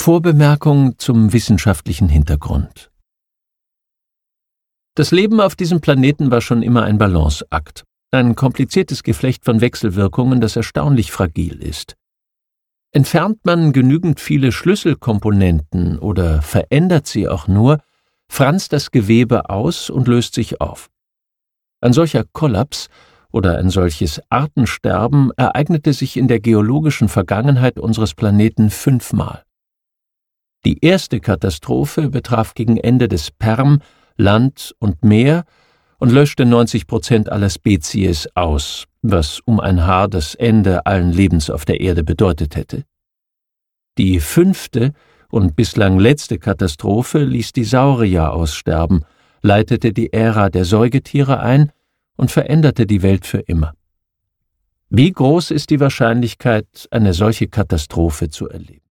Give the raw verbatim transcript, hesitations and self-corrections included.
Vorbemerkung zum wissenschaftlichen Hintergrund. Das Leben auf diesem Planeten war schon immer ein Balanceakt, ein kompliziertes Geflecht von Wechselwirkungen, das erstaunlich fragil ist. Entfernt man genügend viele Schlüsselkomponenten oder verändert sie auch nur, franzt das Gewebe aus und löst sich auf. Ein solcher Kollaps oder ein solches Artensterben ereignete sich in der geologischen Vergangenheit unseres Planeten fünfmal. Die erste Katastrophe betraf gegen Ende des Perm Land und Meer und löschte neunzig Prozent aller Spezies aus, was um ein Haar das Ende allen Lebens auf der Erde bedeutet hätte. Die fünfte und bislang letzte Katastrophe ließ die Saurier aussterben, leitete die Ära der Säugetiere ein und veränderte die Welt für immer. Wie groß ist die Wahrscheinlichkeit, eine solche Katastrophe zu erleben?